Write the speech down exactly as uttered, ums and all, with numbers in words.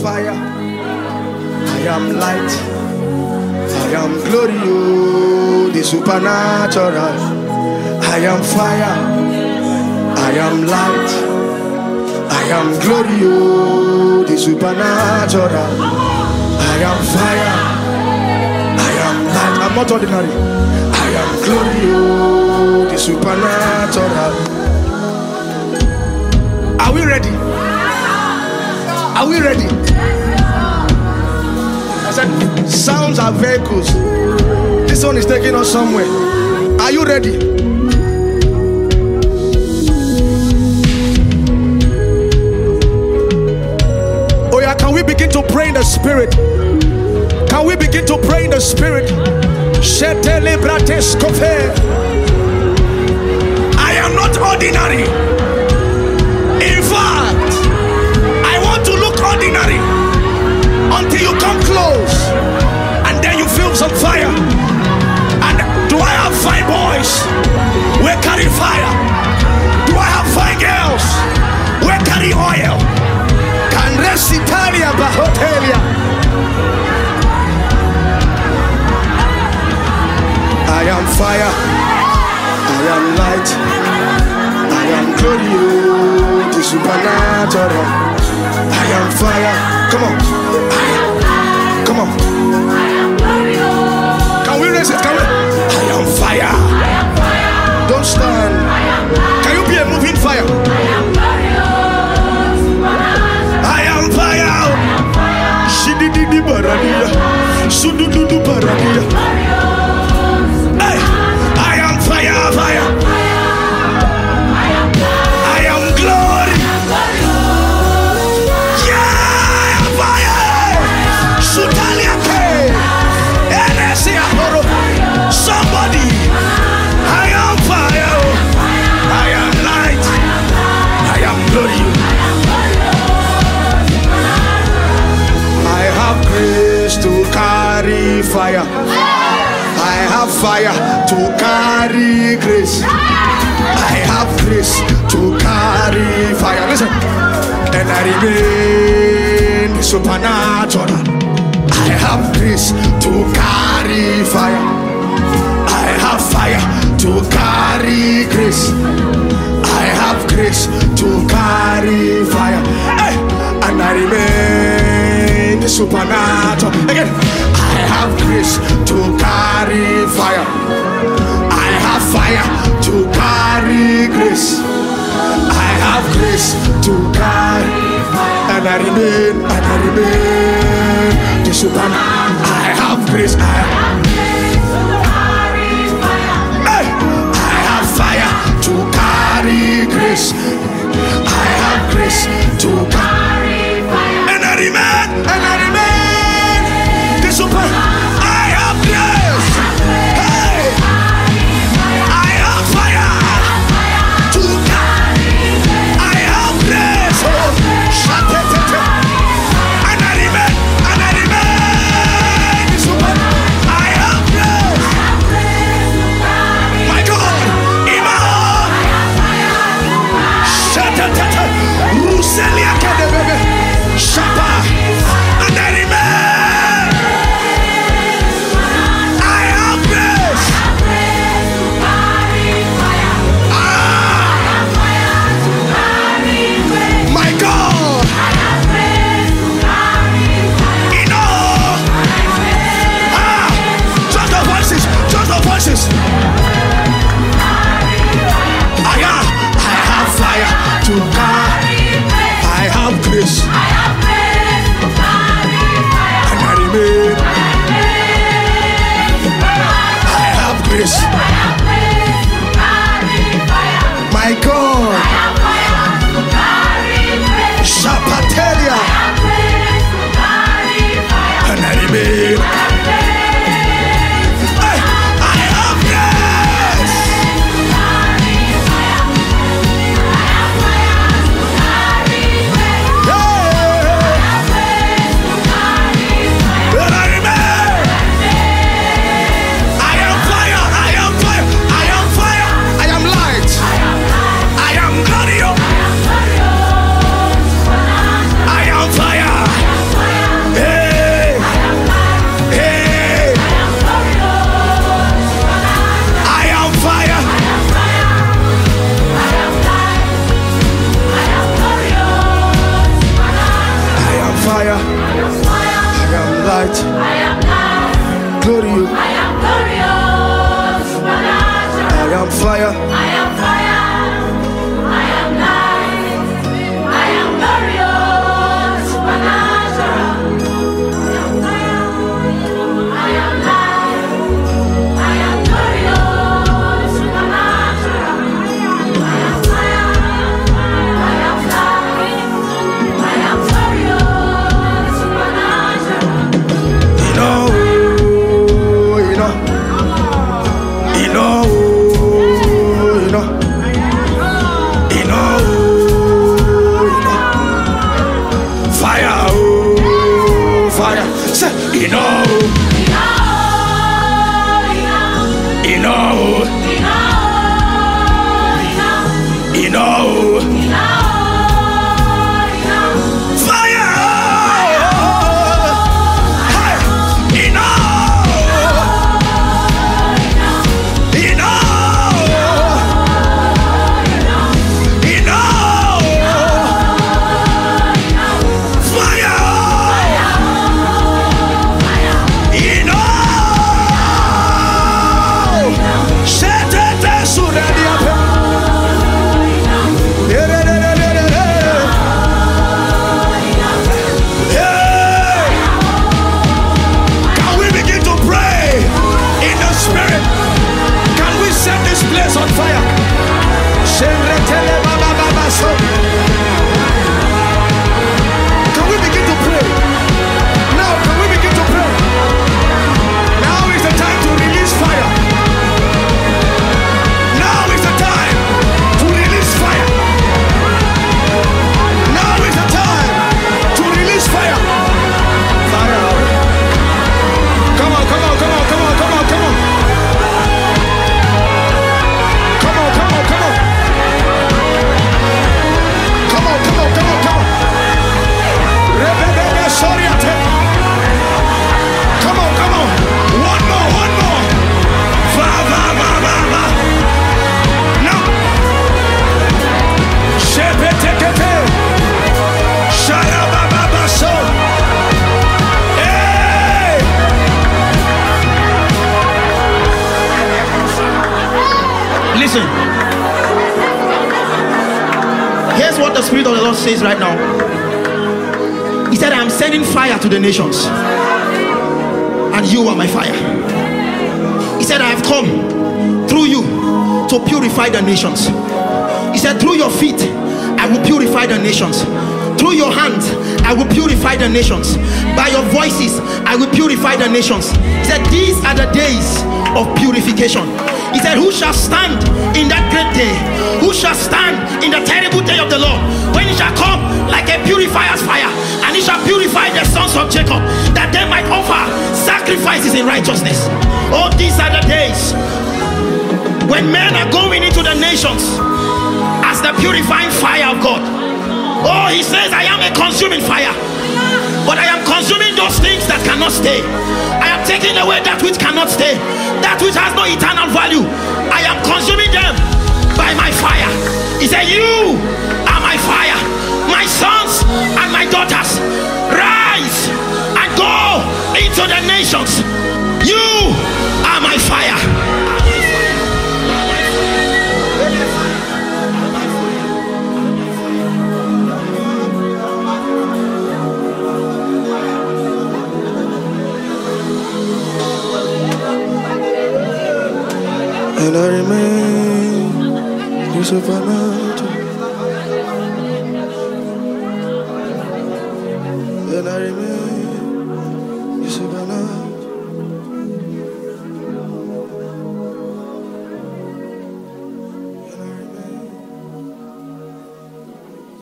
fire. I am light. I am glory, oh, the supernatural. I am fire. I am light. I am glory, oh, the supernatural. I am fire. I am light. I'm not ordinary. I am glory, oh, the supernatural. Are we ready? Are we ready? I said, sounds are vehicles. This one is taking us somewhere. Are you ready? Oh yeah, can we begin to pray in the spirit? Can we begin to pray in the spirit? I am not ordinary. In fact, I want to look ordinary until you come close, and then you feel some fire. And do I have fine boys? We carry fire. Do I have fine girls? We carry oil. Can rest Italia Bahotelia. I am fire. I am light. I am glory, the supernatural. I am fire. Come on. Come on. Can we raise it? Can we? I am fire. Don't stand. Can you be a moving fire? I am fire. Shididi baradia. Sududu baradia. Hey, I am fire, fire. I am glory. Yeah, I am fire. Sutalia K. Somebody. I am fire. I am light. I am glory. I have grace to carry fire. I have fire to carry grace. I have grace to carry fire. Listen. And I remain supernatural. I have grace to carry fire. I have fire to carry grace. I have grace to carry fire. Hey. And I remain supernatural. Again. I have grace to carry fire. I have fire to carry grace. I have grace to carry fire. And I remain, and I remain the supernatural. I have grace. I have grace to carry fire. Hey. I have fire to carry grace. I have grace to carry fire. And I remain, and I remain. Super. I have grace. Hey, I have fire to carry. I have grace. Oh, and I remain, and I remain. Super. I have grace. My God, Ima. Shut up, Ruseli. fire. I am light. I am light. Glorious. I am glorious. Supernatural. I am fire. I am fire. I am light. I am glorious. Supernatural. I am fire. I am light. I am glorious. Supernatural. I am fire. I am light. I am glorious. Supernatural. You know, you know, you know, you know, you know, you know. Fire, oh, fire. Say, you know, you know, you know. Fire! Hey, you know, you know, you know. Fire! You know. Shetete suradiape. Hey! Can we begin to pray in the spirit? Can we set this place on fire? Shenretele baba baba so. Can we begin to pray? Now, can we begin to pray? Now is the time to release fire. Now is the time to release fire. Now is the time to release fire. Fire. Come on, come on, come on, come on, come on, come on. Come on, come on, come on. Come on, come on, come on, come on. Rebebebe soriate. Come on, come on. One more, one more. Va, va, va, va, va. Now. Shepetekete. Sharababa so. Hey! Listen. Here's what the Spirit of the Lord says right now. He said, I am sending fire to the nations, and you are my fire. He said, I have come through you to purify the nations. He said, through your feet, I will purify the nations. Through your hands, I will purify the nations. By your voices, I will purify the nations. He said, these are the days of purification. He said, who shall stand in that great day? Who shall stand in the terrible day of the Lord? When it shall come like a purifier's fire, and it shall purify the sons of Jacob, that they might offer sacrifices in righteousness. Oh, these are the days when men are going into the nations as the purifying fire of God. Oh, he says, I am a consuming fire, but I am consuming those things that cannot stay. I am taking away that which cannot stay, that which has no eternal value. I am consuming them by my fire. He said, you are my fire, my sons and my daughters. Rise and go into the nations. You are my fire. And I remain the supernatural. And I remain the supernatural.